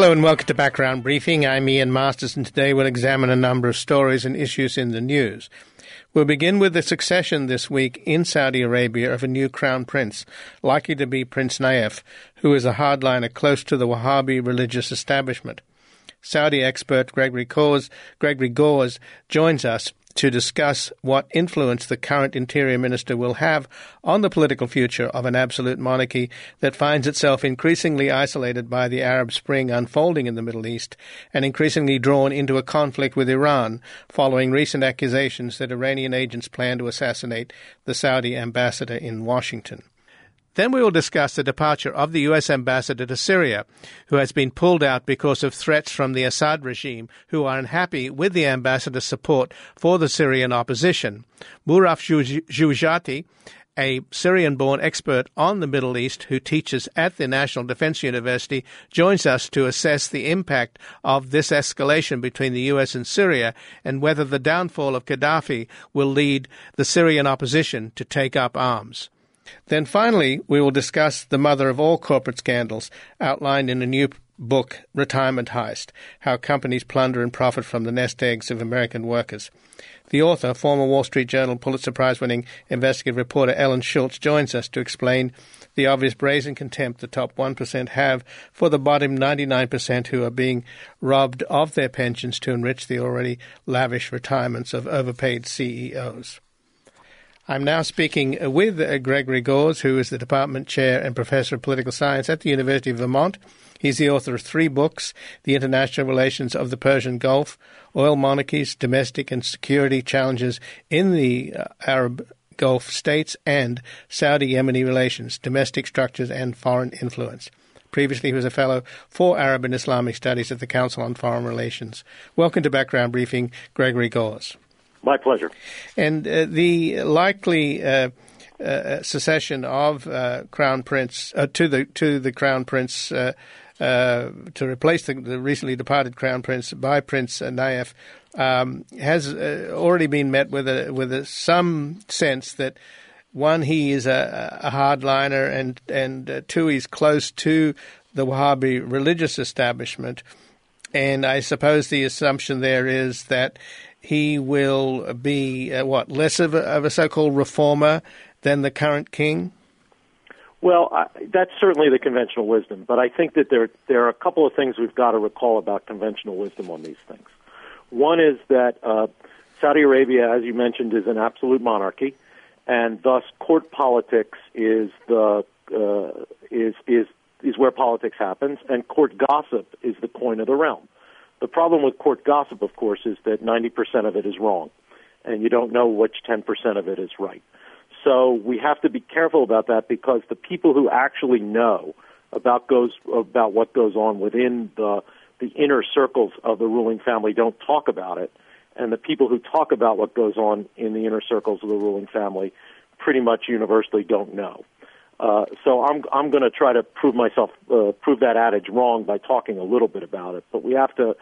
Hello and welcome to Background Briefing. I'm Ian Masters, and today we'll examine a number of stories and issues in the news. We'll begin with the succession this week in Saudi Arabia of a new crown prince, likely to be Prince Nayef, who is a hardliner close to the Wahhabi religious establishment. Saudi expert Gregory Gause joins us to discuss what influence the current Interior Minister will have on the political future of an absolute monarchy that finds itself increasingly isolated by the Arab Spring unfolding in the Middle East and increasingly drawn into a conflict with Iran following recent accusations that Iranian agents plan to assassinate the Saudi ambassador in Washington. Then we will discuss the departure of the U.S. ambassador to Syria, who has been pulled out because of threats from the Assad regime, who are unhappy with the ambassador's support for the Syrian opposition. Mouraf Joujati, a Syrian-born expert on the Middle East who teaches at the National Defense University, joins us to assess the impact of this escalation between the U.S. and Syria and whether the downfall of Gaddafi will lead the Syrian opposition to take up arms. Then finally, we will discuss the mother of all corporate scandals outlined in a new book, Retirement Heist, How Companies Plunder and Profit from the Nest Eggs of American Workers. The author, former Wall Street Journal Pulitzer Prize-winning investigative reporter Ellen Schultz, joins us to explain the obvious brazen contempt the top 1% have for the bottom 99% who are being robbed of their pensions to enrich the already lavish retirements of overpaid CEOs. I'm now speaking with Gregory Gause, who is the department chair and professor of political science at the University of Vermont. He's the author of 3 books, The International Relations of the Persian Gulf, Oil Monarchies, Domestic and Security Challenges in the Arab Gulf States, and Saudi-Yemeni Relations, Domestic Structures and Foreign Influence. Previously, he was a fellow for Arab and Islamic Studies at the Council on Foreign Relations. Welcome to Background Briefing, Gregory Gause. My pleasure. And the likely succession of Crown Prince to the Crown Prince to replace the recently departed Crown Prince by Prince Nayef has already been met with some sense that, one, he is a hardliner, and two, he's close to the Wahhabi religious establishment. And I suppose the assumption there is that he will be, less of a so-called reformer than the current king? Well, that's certainly the conventional wisdom, but I think that there are a couple of things we've got to recall about conventional wisdom on these things. One is that Saudi Arabia, as you mentioned, is an absolute monarchy, and thus court politics is where politics happens, and court gossip is the coin of the realm. The problem with court gossip, of course, is that 90% of it is wrong, and you don't know which 10% of it is right. So we have to be careful about that, because the people who actually know about what goes on within the inner circles of the ruling family don't talk about it, and the people who talk about what goes on in the inner circles of the ruling family pretty much universally don't know. So I'm going to try to prove that adage wrong by talking a little bit about it. But we have to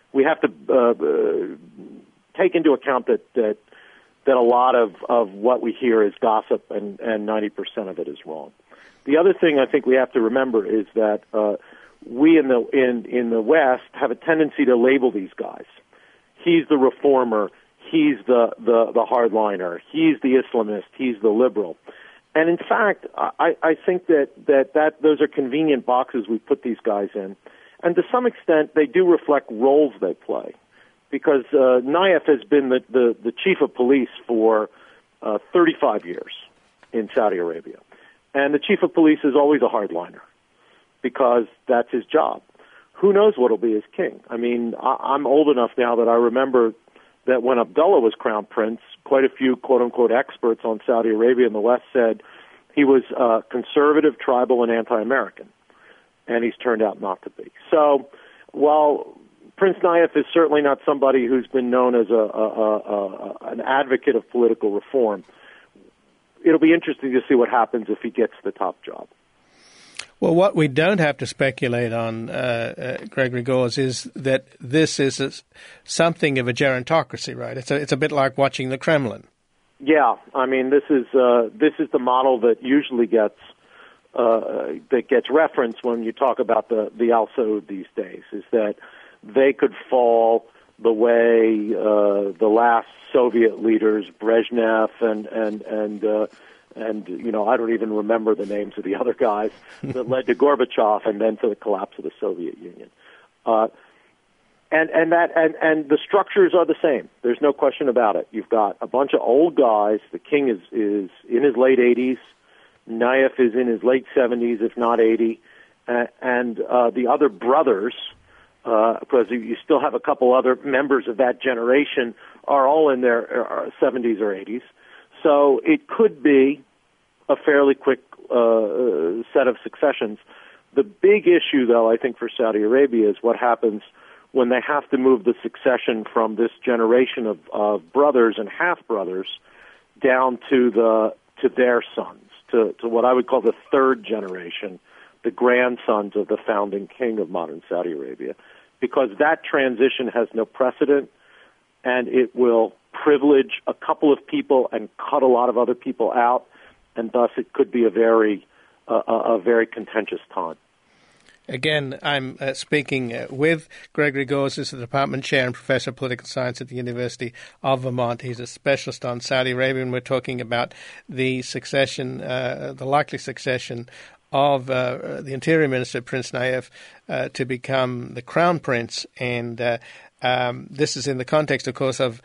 take into account that a lot of what we hear is gossip, and 90% of it is wrong. The other thing I think we have to remember is that we in the West have a tendency to label these guys. He's the reformer. He's the hardliner. He's the Islamist. He's the liberal. And in fact, I think that those are convenient boxes we put these guys in. And to some extent, they do reflect roles they play. Because Nayef has been the chief of police for 35 years in Saudi Arabia. And the chief of police is always a hardliner, because that's his job. Who knows what will be as king? I mean, I'm old enough now that I remember that when Abdullah was crown prince, quite a few quote-unquote experts on Saudi Arabia in the West said he was conservative, tribal, and anti-American. And he's turned out not to be. So while Prince Nayef is certainly not somebody who's been known as an advocate of political reform, it'll be interesting to see what happens if he gets the top job. Well, what we don't have to speculate on, Gregory Gause, is that this is something of a gerontocracy, right? It's a bit like watching the Kremlin. Yeah, I mean, this is the model that usually gets that gets referenced when you talk about the Al Saud these days, is that they could fall the way the last Soviet leaders, Brezhnev and I don't even remember the names of the other guys that led to Gorbachev and then to the collapse of the Soviet Union. And the structures are the same. There's no question about it. You've got a bunch of old guys. The king is in his late 80s. Nayef is in his late 70s, if not 80. And the other brothers, because you still have a couple other members of that generation, are all in their 70s or 80s. So it could be a fairly quick set of successions. The big issue, though, I think for Saudi Arabia is what happens when they have to move the succession from this generation of brothers and half-brothers down to their sons, to what I would call the third generation, the grandsons of the founding king of modern Saudi Arabia, because that transition has no precedent, and it will privilege a couple of people and cut a lot of other people out, and thus it could be a very contentious time. Again, I'm speaking with Gregory Gause, who's the department chair and professor of political science at the University of Vermont. He's a specialist on Saudi Arabia, and we're talking about the succession, the likely succession of the Interior Minister, Prince Nayef, to become the Crown Prince. And this is in the context, of course, of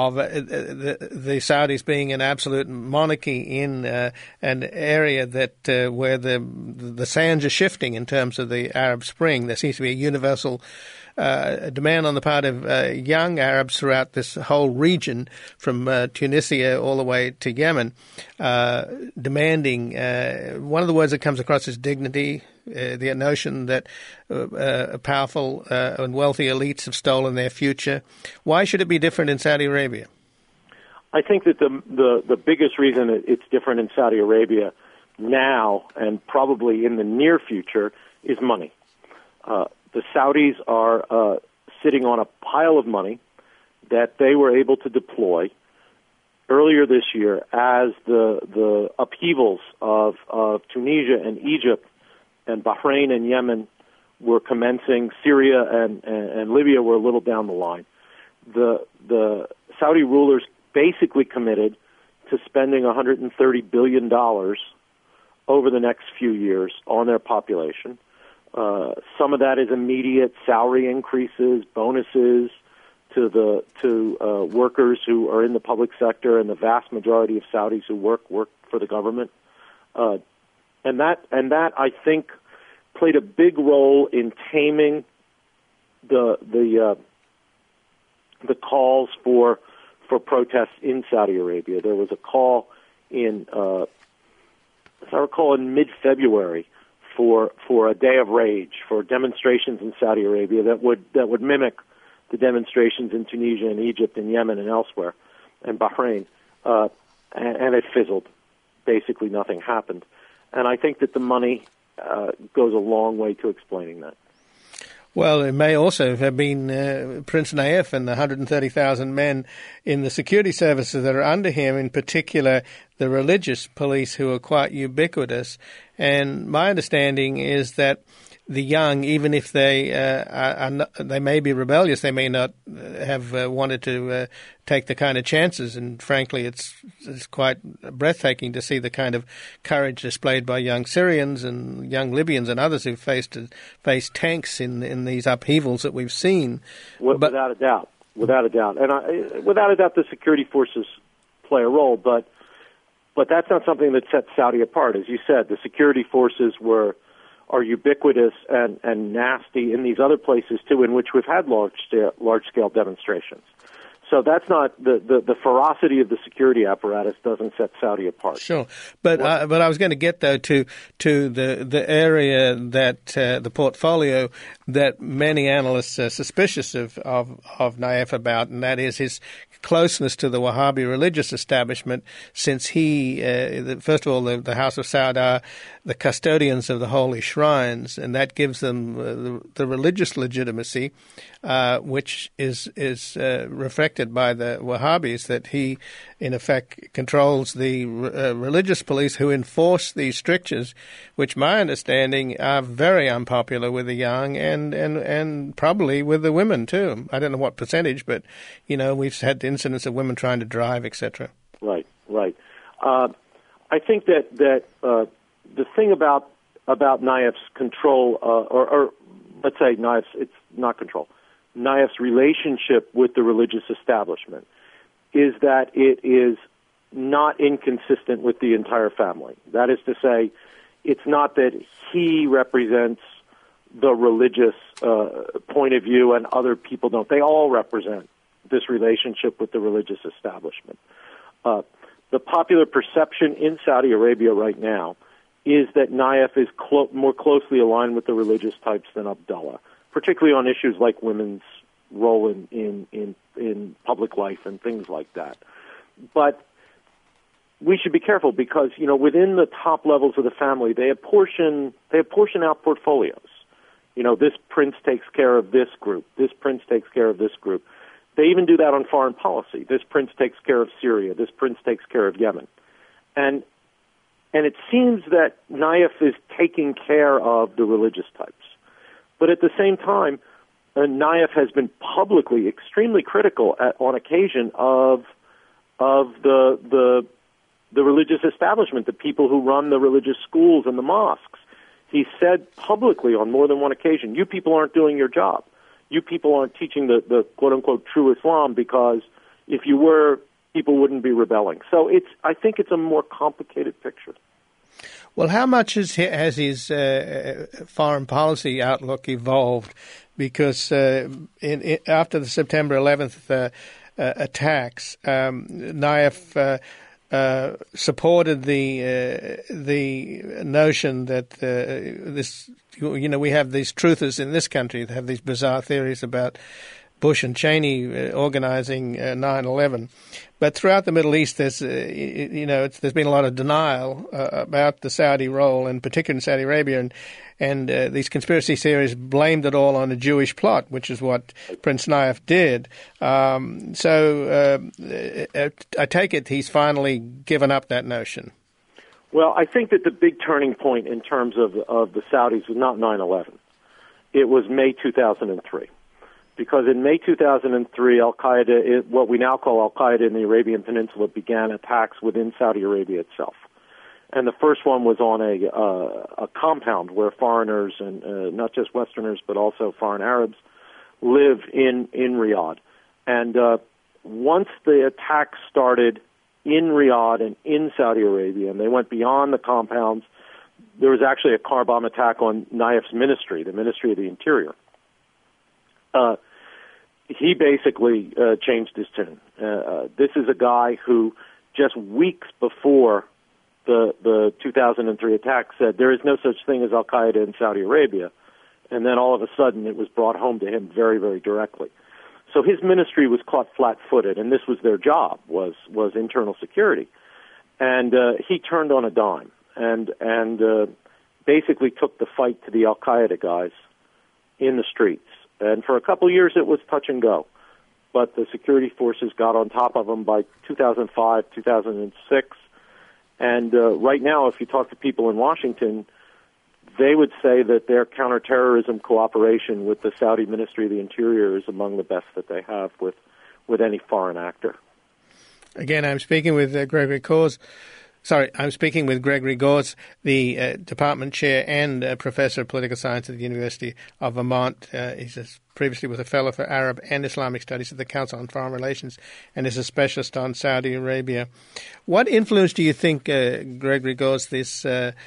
the Saudis being an absolute monarchy in an area that where the sands are shifting in terms of the Arab Spring. There seems to be a universal demand on the part of young Arabs throughout this whole region, from Tunisia all the way to Yemen, demanding one of the words that comes across is dignity. The notion that powerful and wealthy elites have stolen their future. Why should it be different in Saudi Arabia? I think that the biggest reason it's different in Saudi Arabia now and probably in the near future is money. The Saudis are sitting on a pile of money that they were able to deploy earlier this year as the upheavals of Tunisia and Egypt and Bahrain and Yemen were commencing. Syria and Libya were a little down the line. The Saudi rulers basically committed to spending $130 billion over the next few years on their population. Some of that is immediate salary increases, bonuses to workers who are in the public sector, and the vast majority of Saudis who work for the government. And that I think played a big role in taming the calls for protests in Saudi Arabia. There was a call as I recall, in mid-February for a day of rage, for demonstrations in Saudi Arabia that would mimic the demonstrations in Tunisia and Egypt and Yemen and elsewhere, and Bahrain, and it fizzled. Basically, nothing happened. And I think that the money goes a long way to explaining that. Well, it may also have been Prince Nayef and the 130,000 men in the security services that are under him, in particular the religious police, who are quite ubiquitous. And my understanding is that the young, even if they they may be rebellious, they may not have wanted to take the kind of chances. And frankly, it's quite breathtaking to see the kind of courage displayed by young Syrians and young Libyans and others who faced tanks in these upheavals that we've seen. Without a doubt, and without a doubt, the security forces play a role. But that's not something that sets Saudi apart. As you said, the security forces are ubiquitous and nasty in these other places too, in which we've had large scale demonstrations. So that's not the ferocity of the security apparatus doesn't set Saudi apart. Sure, but I was going to get though to the area that the portfolio that many analysts are suspicious of Nayef about, and that is his closeness to the Wahhabi religious establishment, since he, first of all, the House of Saud are the custodians of the holy shrines, and that gives them the religious legitimacy, which is reflected by the Wahhabis, that he, in effect, controls the religious police who enforce these strictures, which my understanding are very unpopular with the young and probably with the women too. I don't know what percentage, but we've had incidents of women trying to drive, etc. Right. I think that the thing about NIAF's control, or let's say NIAF's, it's not control, NIAF's relationship with the religious establishment is that it is not inconsistent with the entire family. That is to say, it's not that he represents the religious point of view and other people don't. They all represent this relationship with the religious establishment. The popular perception in Saudi Arabia right now is that NIAF is more closely aligned with the religious types than Abdullah, particularly on issues like women's role in public life and things like that. But we should be careful because, within the top levels of the family, they apportion out portfolios. This prince takes care of this group. This prince takes care of this group. They even do that on foreign policy. This prince takes care of Syria. This prince takes care of Yemen. And it seems that NIAF is taking care of the religious types. But at the same time, NIAF has been publicly extremely critical on occasion of the religious establishment, the people who run the religious schools and the mosques. He said publicly on more than one occasion, you people aren't doing your job. You people aren't teaching the quote-unquote true Islam, because if you were, people wouldn't be rebelling. So I think it's a more complicated picture. Well, how much has his foreign policy outlook evolved? Because after the September 11th attacks, NIAF supported the notion that we have these truthers in this country that have these bizarre theories about Bush and Cheney organizing 9/11. But throughout the Middle East, there's been a lot of denial about the Saudi role, in particular in Saudi Arabia, and these conspiracy theories blamed it all on a Jewish plot, which is what Prince NIAF did. So I take it he's finally given up that notion. Well, I think that the big turning point in terms of the Saudis was not 9/11. It was May 2003. Because in May 2003, Al-Qaeda, what we now call Al-Qaeda in the Arabian Peninsula, began attacks within Saudi Arabia itself. And the first one was on a compound where foreigners, and not just Westerners, but also foreign Arabs, live in Riyadh. And once the attacks started in Riyadh and in Saudi Arabia, and they went beyond the compounds, there was actually a car bomb attack on NIAF's ministry, the Ministry of the Interior. He basically changed his tune. This is a guy who just weeks before the 2003 attack said there is no such thing as Al-Qaeda in Saudi Arabia, and then all of a sudden it was brought home to him very, very directly. So his ministry was caught flat-footed, and this was their job, was internal security. And he turned on a dime and basically took the fight to the Al-Qaeda guys in the streets. And for a couple of years, it was touch and go. But the security forces got on top of them by 2005, 2006. And right now, if you talk to people in Washington, they would say that their counterterrorism cooperation with the Saudi Ministry of the Interior is among the best that they have with any foreign actor. Again, I'm speaking with Gregory Gores. I'm speaking with Gregory Gores, the department chair and professor of political science at the University of Vermont. He's previously was a fellow for Arab and Islamic studies at the Council on Foreign Relations and is a specialist on Saudi Arabia. What influence do you think, Gregory Gores, this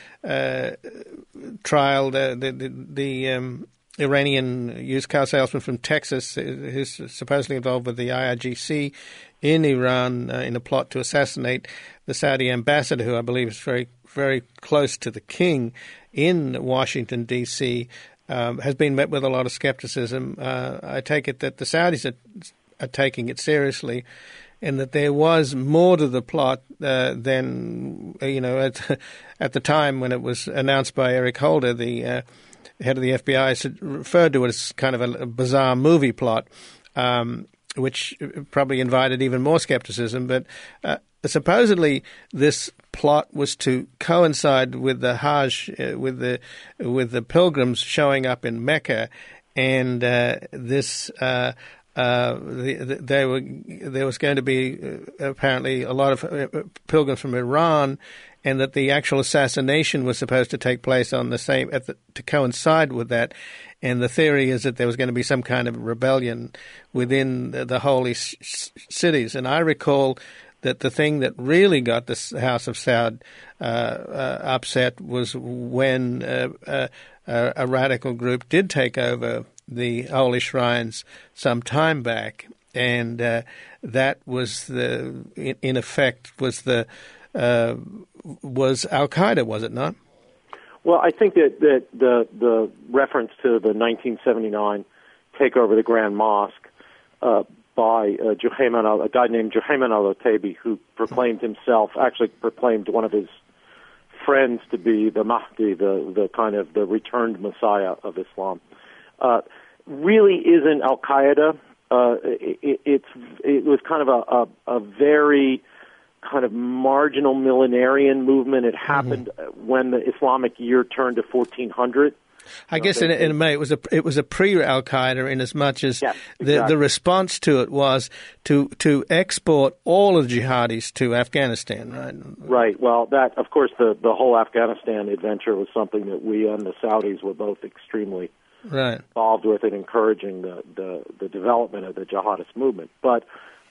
trial, the Iranian used car salesman from Texas who's supposedly involved with the IRGC in Iran in a plot to assassinate the Saudi ambassador, who I believe is very, very close to the king in Washington, D.C., has been met with a lot of skepticism. I take it that the Saudis taking it seriously, and that there was more to the plot than at the time when it was announced by Eric Holder, the head of the FBI, referred to it as kind of a bizarre movie plot, which probably invited even more skepticism. But supposedly this plot was to coincide with the Hajj, with the pilgrims showing up in Mecca, and there was going to be apparently a lot of pilgrims from Iran, and that the actual assassination was supposed to take place on to coincide with that. And the theory is that there was going to be some kind of rebellion within the holy cities. And I recall that the thing that really got the House of Saud upset was when a radical group did take over the holy shrines some time back, and that was in effect was Al Qaeda, was it not? Well, I think that the reference to the 1979 takeover of the Grand Mosque by a guy named Juhayman al-Otaibi, who actually proclaimed one of his friends to be the Mahdi, the kind of the returned Messiah of Islam, really isn't Al Qaeda. It was kind of a very kind of marginal millenarian movement. It happened when the Islamic year turned to 1400. I guess in a way it was a pre-Al Qaeda, in as much as the response to it was to export all of the jihadis to Afghanistan, right? Right. Well, that of course the whole Afghanistan adventure was something that we and the Saudis were both extremely involved with in encouraging the development of the jihadist movement. But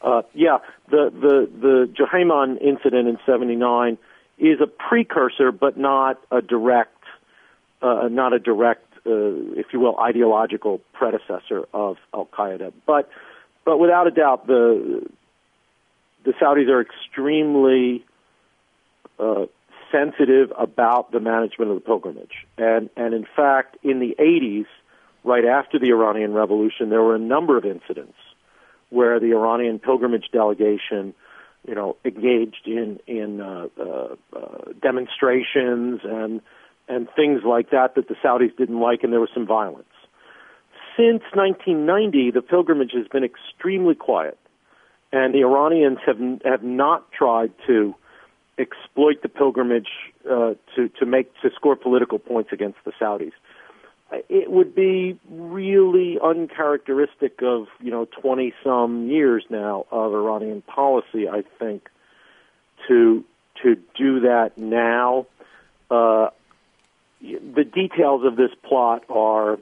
the Juhayman incident in '79 is a precursor, but not a direct, if you will, ideological predecessor of Al Qaeda. But without a doubt, the Saudis are extremely sensitive about the management of the pilgrimage, and in fact, in the '80s, right after the Iranian Revolution, there were a number of incidents where the Iranian pilgrimage delegation, engaged in demonstrations and things like that the Saudis didn't like, and there was some violence. Since 1990, the pilgrimage has been extremely quiet, and the Iranians have not tried to exploit the pilgrimage to score political points against the Saudis. It would be really uncharacteristic of 20-some years now of Iranian policy, I think, to do that now. The details of this plot are,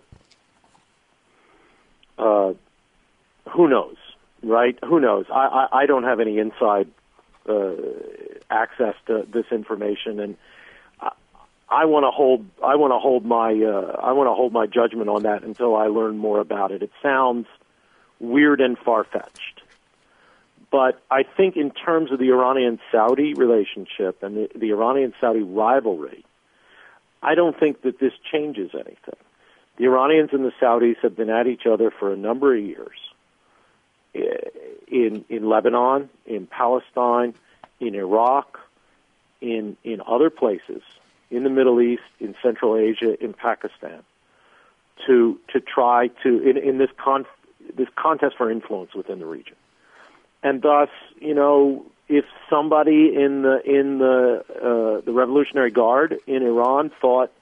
who knows, right? Who knows? I don't have any inside access to this information, and I want to hold my judgment on that until I learn more about it. It sounds weird and far-fetched, but I think in terms of the Iranian-Saudi relationship and the Iranian-Saudi rivalry, I don't think that this changes anything. The Iranians and the Saudis have been at each other for a number of years in Lebanon, in Palestine, in Iraq, in other places, in the Middle East, in Central Asia, in Pakistan, to try to in this contest for influence within the region, and thus, if somebody in the Revolutionary Guard in Iran thought,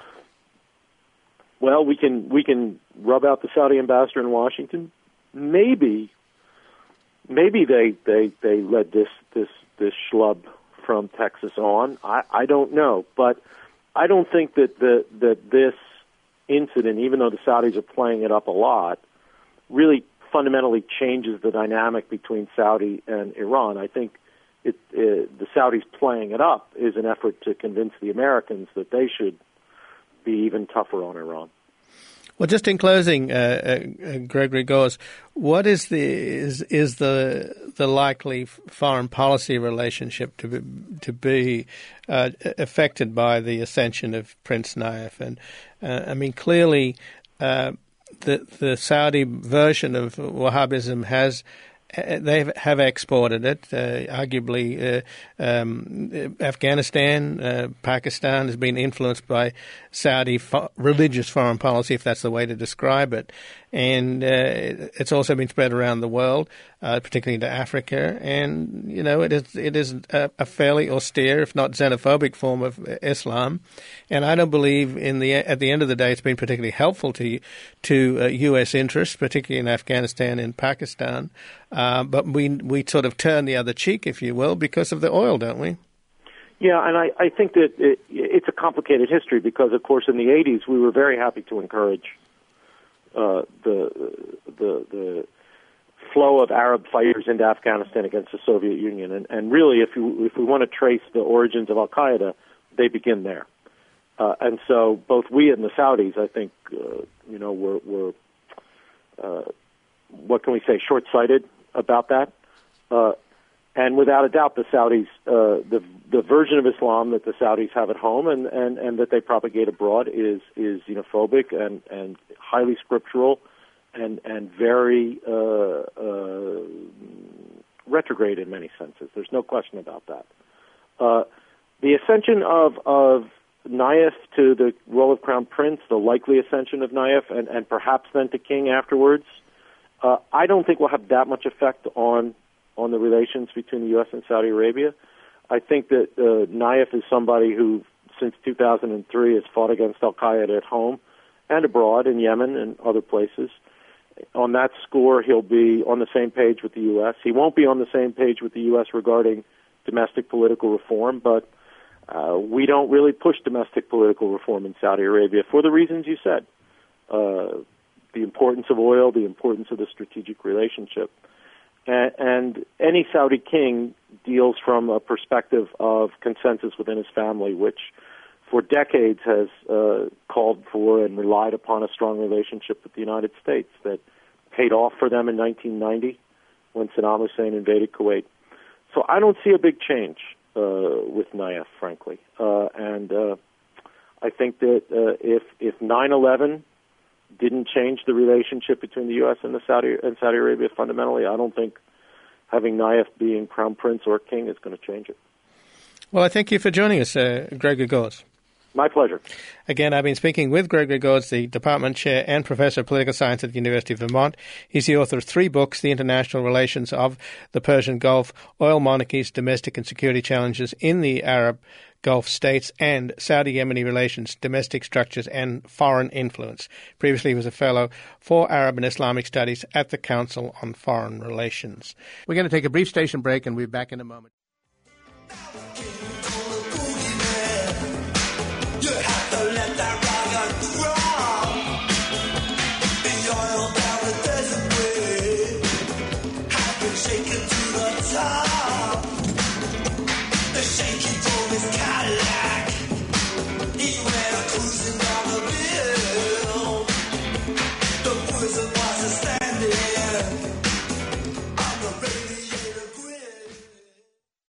well, we can rub out the Saudi ambassador in Washington, maybe they led this schlub from Texas on. I don't know, but I don't think that this incident, even though the Saudis are playing it up a lot, really fundamentally changes the dynamic between Saudi and Iran. I think the Saudis playing it up is an effort to convince the Americans that they should be even tougher on Iran. Well, just in closing, Gregory Gause, what is the likely foreign policy relationship to be affected by the ascension of Prince Nayef? And I mean, clearly, the Saudi version of Wahhabism they have exported it. Arguably, Afghanistan, Pakistan has been influenced by Saudi religious foreign policy, if that's the way to describe it. And it's also been spread around the world, particularly into Africa. And, it is a fairly austere, if not xenophobic form of Islam. And I don't believe at the end of the day it's been particularly helpful to U.S. interests, particularly in Afghanistan and Pakistan. But we sort of turn the other cheek, if you will, because of the oil, don't we? Yeah, and I think that it's a complicated history because, of course, in the 80s we were very happy to encourage the flow of Arab fighters into Afghanistan against the Soviet Union, and really, if we want to trace the origins of Al Qaeda, they begin there. And so, both we and the Saudis, I think, were what can we say, short-sighted about that. And without a doubt, the Saudis, the version of Islam that the Saudis have at home and that they propagate abroad is xenophobic and highly scriptural and very retrograde in many senses. There's no question about that. The ascension of Nayef to the role of Crown Prince, the likely ascension of Nayef, and perhaps then to King afterwards, I don't think will have that much effect on the relations between the U.S. and Saudi Arabia. I think that Nayef is somebody who, since 2003, has fought against al-Qaeda at home and abroad in Yemen and other places. On that score, he'll be on the same page with the U.S. He won't be on the same page with the U.S. regarding domestic political reform, but we don't really push domestic political reform in Saudi Arabia for the reasons you said. The importance of oil, the importance of the strategic relationship. And any Saudi king deals from a perspective of consensus within his family, which for decades has called for and relied upon a strong relationship with the United States that paid off for them in 1990 when Saddam Hussein invaded Kuwait. So I don't see a big change with Nayef, frankly. And I think that if 9/11 didn't change the relationship between the U.S. and Saudi Arabia fundamentally, I don't think having Nayef being Crown Prince or King is going to change it. Well, I thank you for joining us, Gregory Gores. My pleasure. Again, I've been speaking with Gregory Gores, the Department Chair and Professor of Political Science at the University of Vermont. He's the author of 3 books, The International Relations of the Persian Gulf, Oil Monarchies, Domestic and Security Challenges in the Arab Gulf States, and Saudi-Yemeni Relations, Domestic Structures and Foreign Influence. Previously, he was a Fellow for Arab and Islamic Studies at the Council on Foreign Relations. We're going to take a brief station break, and we'll be back in a moment.